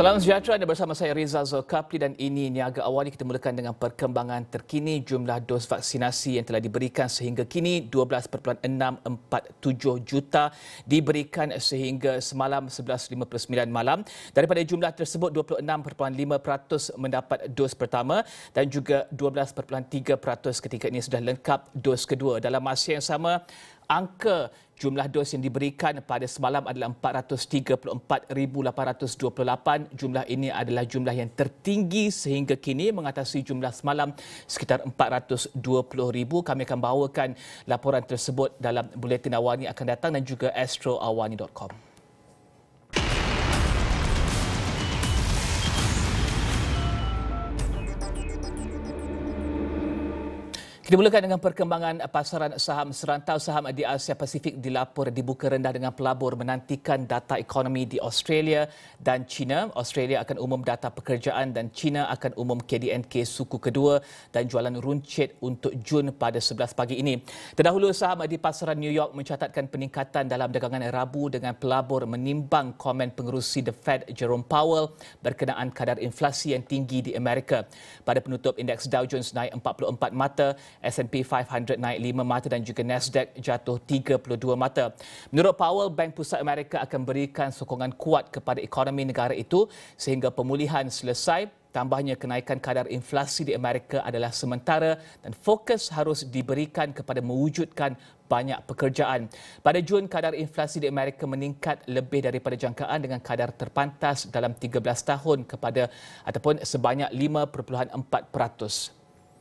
Salam sejahtera, Anda bersama saya Rizal Zulkafli dan ini Niaga Awal. Kita mulakan dengan perkembangan terkini jumlah dos vaksinasi yang telah diberikan sehingga kini 12.647 juta diberikan sehingga semalam 11.59 malam. Daripada jumlah tersebut 26.5% mendapat dos pertama dan juga 12.3% ketika ini sudah lengkap dos kedua. Dalam masa yang sama, angka jumlah dos yang diberikan pada semalam adalah 434,828. Jumlah ini adalah jumlah yang tertinggi sehingga kini mengatasi jumlah semalam sekitar 420,000. Kami akan bawakan laporan tersebut dalam Buletin Awani akan datang dan juga astroawani.com. Kita mulakan dengan perkembangan pasaran saham. Serantau saham di Asia Pasifik dilapor dibuka rendah dengan pelabur menantikan data ekonomi di Australia dan China. Australia akan umum data pekerjaan dan China akan umum KDNK suku kedua dan jualan runcit untuk Jun pada 11 pagi ini. Terdahulu saham di pasaran New York mencatatkan peningkatan dalam dagangan Rabu dengan pelabur menimbang komen pengerusi The Fed Jerome Powell berkenaan kadar inflasi yang tinggi di Amerika. Pada penutup, indeks Dow Jones naik 44 mata, S&P 500 naik 5 mata dan juga Nasdaq jatuh 32 mata. Menurut Powell, Bank Pusat Amerika akan berikan sokongan kuat kepada ekonomi negara itu sehingga pemulihan selesai. Tambahnya, kenaikan kadar inflasi di Amerika adalah sementara dan fokus harus diberikan kepada mewujudkan banyak pekerjaan. Pada Jun, kadar inflasi di Amerika meningkat lebih daripada jangkaan dengan kadar terpantas dalam 13 tahun kepada ataupun sebanyak 5.4%.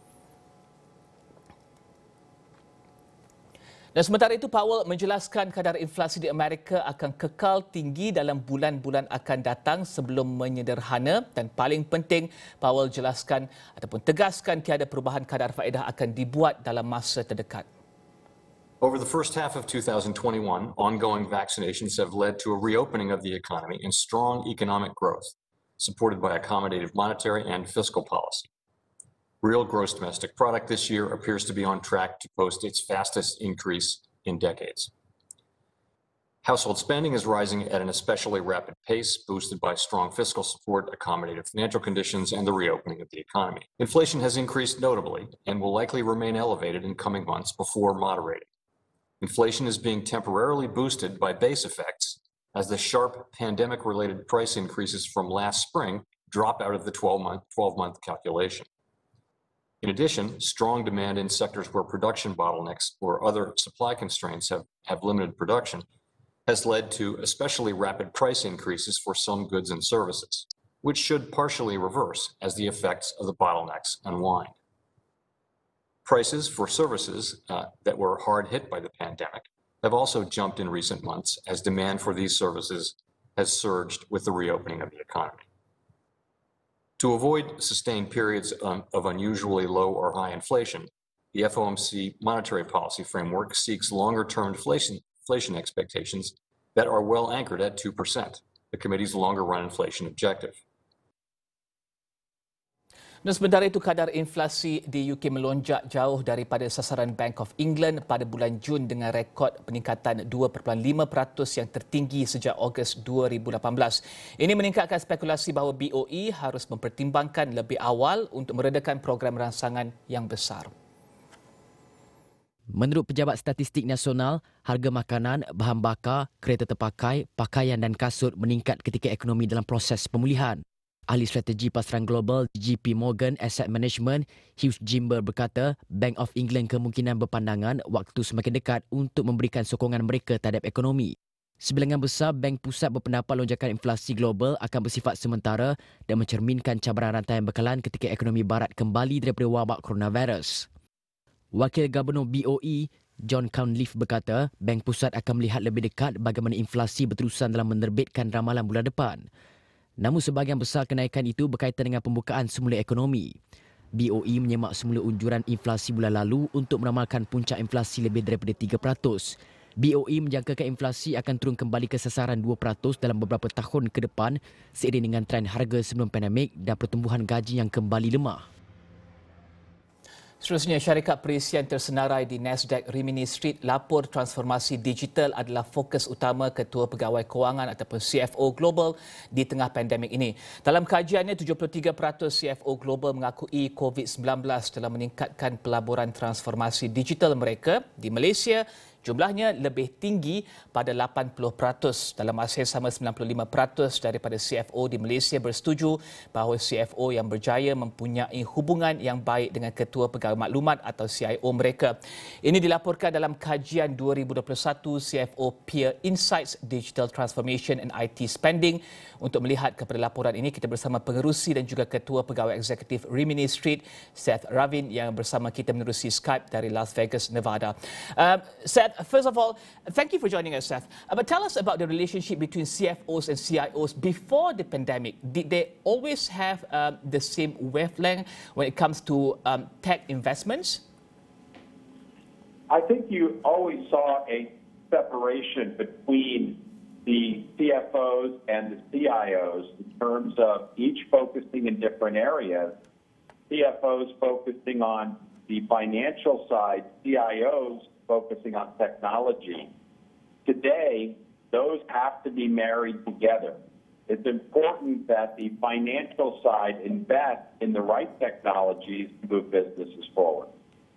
Dan sementara itu, Powell menjelaskan kadar inflasi di Amerika akan kekal tinggi dalam bulan-bulan akan datang sebelum menyederhana dan paling penting, Powell jelaskan ataupun tegaskan tiada perubahan kadar faedah akan dibuat dalam masa terdekat. Over the first half of 2021, ongoing vaccinations have led to a reopening of the economy and strong economic growth, supported by accommodative monetary and fiscal policy. Real gross domestic product this year appears to be on track to post its fastest increase in decades. Household spending is rising at an especially rapid pace, boosted by strong fiscal support, accommodative financial conditions, and the reopening of the economy. Inflation has increased notably and will likely remain elevated in coming months before moderating. Inflation is being temporarily boosted by base effects as the sharp pandemic-related price increases from last spring drop out of the 12-month calculation. In addition, strong demand in sectors where production bottlenecks or other supply constraints have limited production has led to especially rapid price increases for some goods and services, which should partially reverse as the effects of the bottlenecks unwind. Prices for services that were hard hit by the pandemic have also jumped in recent months as demand for these services has surged with the reopening of the economy. To avoid sustained periods of unusually low or high inflation, the FOMC monetary policy framework seeks longer-term inflation expectations that are well anchored at 2%, the committee's longer-run inflation objective. Dan sementara itu, kadar inflasi di UK melonjak jauh daripada sasaran Bank of England pada bulan Jun dengan rekod peningkatan 2.5% yang tertinggi sejak Ogos 2018. Ini meningkatkan spekulasi bahawa BOE harus mempertimbangkan lebih awal untuk meredakan program rangsangan yang besar. Menurut Pejabat Statistik Nasional, harga makanan, bahan bakar, kereta terpakai, pakaian dan kasut meningkat ketika ekonomi dalam proses pemulihan. Ahli strategi pasaran global JP Morgan Asset Management, Hugh Jimber berkata, Bank of England kemungkinan berpandangan waktu semakin dekat untuk memberikan sokongan mereka terhadap ekonomi. Sebilangan besar bank pusat berpendapat lonjakan inflasi global akan bersifat sementara dan mencerminkan cabaran rantaian bekalan ketika ekonomi barat kembali daripada wabak coronavirus. Wakil Gubernur BOE, John Cunliffe berkata, bank pusat akan melihat lebih dekat bagaimana inflasi berterusan dalam menerbitkan ramalan bulan depan. Namun sebahagian besar kenaikan itu berkaitan dengan pembukaan semula ekonomi. BOE menyemak semula unjuran inflasi bulan lalu untuk meramalkan puncak inflasi lebih daripada 3%. BOE menjangkakan inflasi akan turun kembali ke sasaran 2% dalam beberapa tahun ke depan seiring dengan trend harga sebelum pandemik dan pertumbuhan gaji yang kembali lemah. Seterusnya, syarikat perisian tersenarai di Nasdaq Rimini Street lapor transformasi digital adalah fokus utama Ketua Pegawai Kewangan ataupun CFO Global di tengah pandemik ini. Dalam kajiannya, 73% CFO Global mengakui COVID-19 telah meningkatkan pelaburan transformasi digital mereka di Malaysia. Jumlahnya lebih tinggi pada 80%. Dalam masa yang sama, 95% daripada CFO di Malaysia bersetuju bahawa CFO yang berjaya mempunyai hubungan yang baik dengan Ketua Pegawai Maklumat atau CIO mereka. Ini dilaporkan dalam kajian 2021 CFO Peer Insights Digital Transformation and IT Spending. Untuk melihat kepada laporan ini, kita bersama pengerusi dan juga Ketua Pegawai Eksekutif Rimini Street, Seth Ravin, yang bersama kita menerusi Skype dari Las Vegas, Nevada. Seth, first of all, thank you for joining us, Seth. But tell us about the relationship between CFOs and CIOs before the pandemic. Did they always have the same wavelength when it comes to tech investments? I think you always saw a separation between the CFOs and the CIOs in terms of each focusing in different areas. CFOs focusing on the financial side, CIOs focusing on technology. Today, those have to be married together. It's important that the financial side invest in the right technologies to move businesses forward.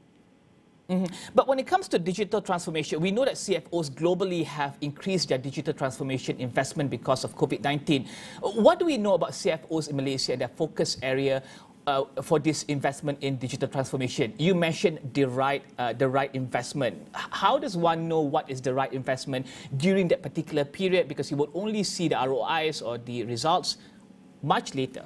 But when it comes to digital transformation, we know that CFOs globally have increased their digital transformation investment because of COVID-19. What do we know about CFOs in Malaysia and their focus area for this investment in digital transformation? You mentioned the right investment. How does one know what is the right investment during that particular period? Because you will only see the ROIs or the results much later.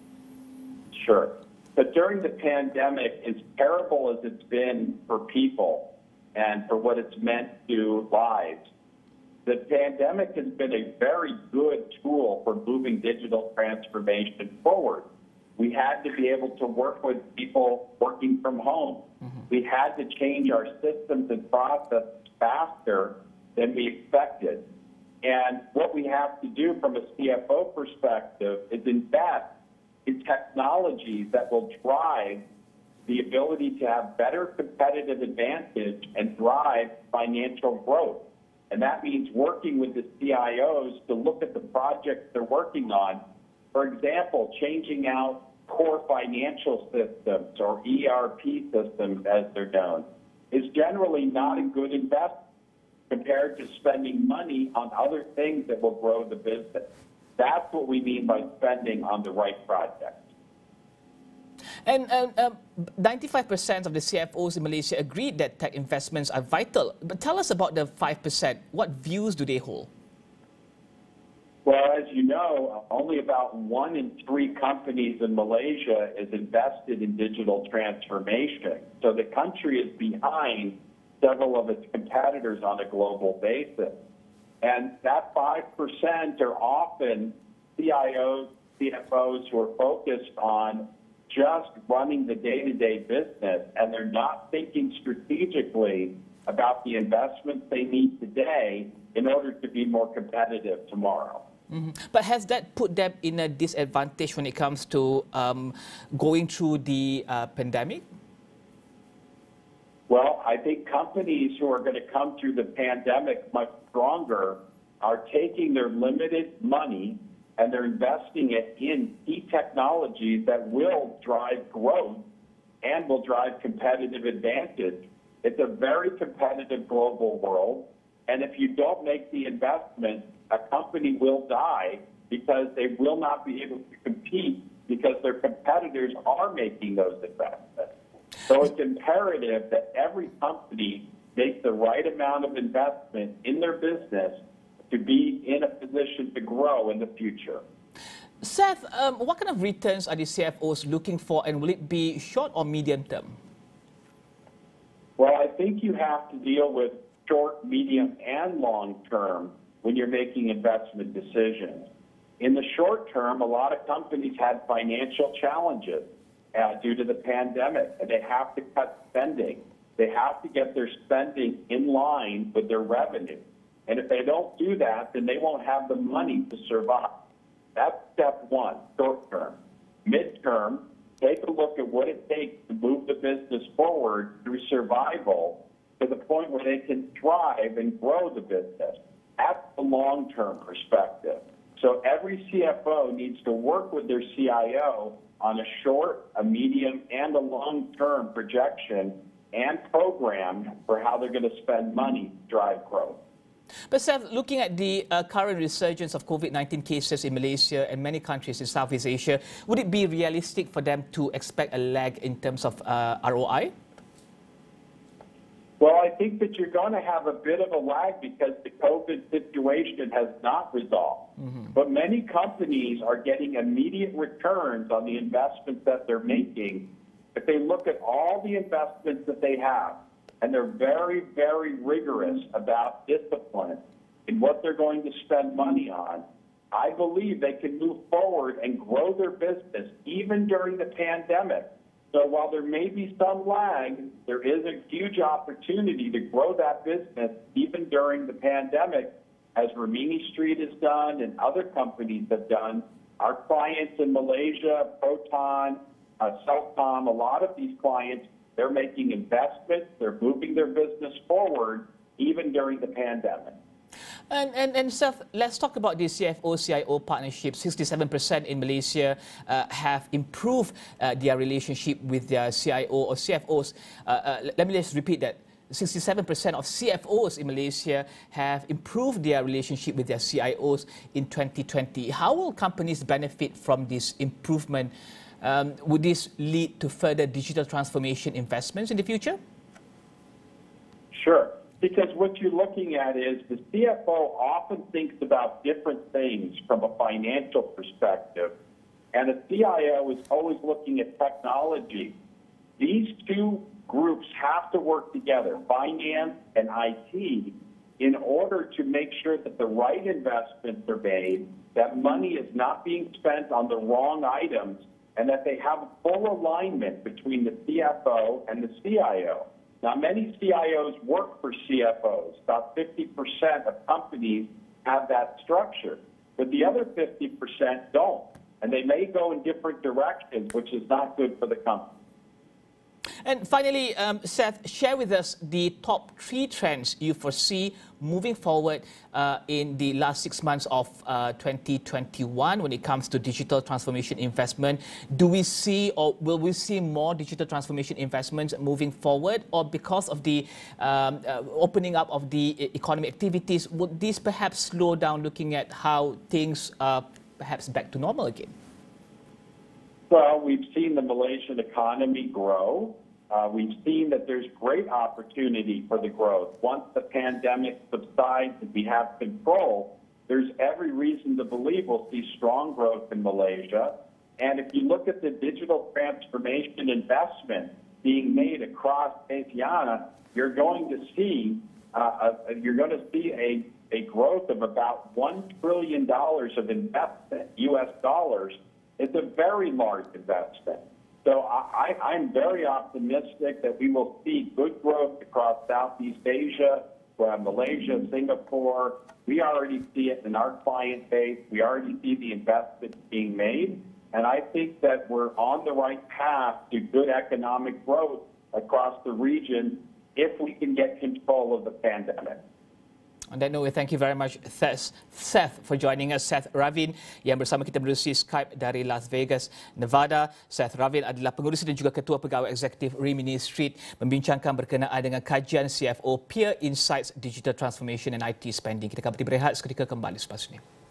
Sure. But during the pandemic, as terrible as it's been for people and for what it's meant to lives, the pandemic has been a very good tool for moving digital transformation forward. We had to be able to work with people working from home. We had to change our systems and processes faster than we expected. And what we have to do from a CFO perspective is invest in technologies that will drive the ability to have better competitive advantage and drive financial growth. And that means working with the CIOs to look at the projects they're working on. For example, changing out core financial systems or ERP systems, as they're known, is generally not a good investment compared to spending money on other things that will grow the business. That's what we mean by spending on the right projects. And 95% of the CFOs in Malaysia agreed that tech investments are vital. But tell us about the 5%. What views do they hold? Well, as you know, only about 1 in 3 companies in Malaysia is invested in digital transformation. So the country is behind several of its competitors on a global basis. And that 5% are often CIOs, CFOs who are focused on just running the day-to-day business, and they're not thinking strategically about the investments they need today in order to be more competitive tomorrow. But has that put them in a disadvantage when it comes to going through the pandemic? Well, I think companies who are going to come through the pandemic much stronger are taking their limited money and they're investing it in key technologies that will drive growth and will drive competitive advantage. It's a very competitive global world, and if you don't make the investment, a company will die because they will not be able to compete because their competitors are making those investments. So it's imperative that every company make the right amount of investment in their business to be in a position to grow in the future. Seth, what kind of returns are the CFOs looking for, and will it be short or medium term? Well, I think you have to deal with short, medium, and long term when you're making investment decisions. In the short term, a lot of companies had financial challenges due to the pandemic, and they have to cut spending. They have to get their spending in line with their revenue. And if they don't do that, then they won't have the money to survive. That's step one, short term. Midterm, take a look at what it takes to move the business forward through survival to the point where they can thrive and grow the business. That's the long-term perspective. So every CFO needs to work with their CIO on a short, a medium, and a long-term projection and program for how they're going to spend money to drive growth. But Seth, looking at the current resurgence of COVID-19 cases in Malaysia and many countries in Southeast Asia, would it be realistic for them to expect a lag in terms of ROI? Well, I think that you're going to have a bit of a lag because the COVID situation has not resolved. But many companies are getting immediate returns on the investments that they're making. If they look at all the investments that they have, and they're very, very rigorous about discipline in what they're going to spend money on, I believe they can move forward and grow their business even during the pandemic. So while there may be some lag, there is a huge opportunity to grow that business even during the pandemic, as Rimini Street has done and other companies have done. Our clients in Malaysia, Proton, Celcom, a lot of these clients, they're making investments, they're moving their business forward even during the pandemic. And Seth, let's talk about the CFO-CIO partnership. 67% in Malaysia have improved their relationship with their CIO or CFOs. Let me just repeat that. 67% of CFOs in Malaysia have improved their relationship with their CIOs in 2020. How will companies benefit from this improvement? Would this lead to further digital transformation investments in the future? Sure. Because what you're looking at is the CFO often thinks about different things from a financial perspective, and a CIO is always looking at technology. These two groups have to work together, finance and IT, in order to make sure that the right investments are made, that money is not being spent on the wrong items, and that they have full alignment between the CFO and the CIO. Now, many CIOs work for CFOs. About 50% of companies have that structure, but the other 50% don't, and they may go in different directions, which is not good for the company. And finally, Seth, share with us the top 3 trends you foresee moving forward in the last 6 months of 2021 when it comes to digital transformation investment. Do we see or will we see more digital transformation investments moving forward, or because of the opening up of the economic activities, would this perhaps slow down looking at how things are perhaps back to normal again? Well, we've seen the Malaysian economy grow. We've seen that there's great opportunity for the growth. Once the pandemic subsides and we have control, there's every reason to believe we'll see strong growth in Malaysia. And if you look at the digital transformation investment being made across Asiana, you're going to see a growth of about $1 trillion of investment, U.S. dollars. It's a very large investment. So I'm very optimistic that we will see good growth across Southeast Asia, Malaysia, Singapore. We already see it in our client base. We already see the investments being made. And I think that we're on the right path to good economic growth across the region if we can get control of the pandemic. On that note, thank you very much, Seth, for joining us. Seth Ravin yang bersama kita melalui Skype dari Las Vegas, Nevada. Seth Ravin adalah pengurusi dan juga ketua pegawai eksekutif Rimini Street, membincangkan berkenaan dengan kajian CFO Peer Insights Digital Transformation and IT Spending. Kita akan berehat seketika, kembali selepas ini.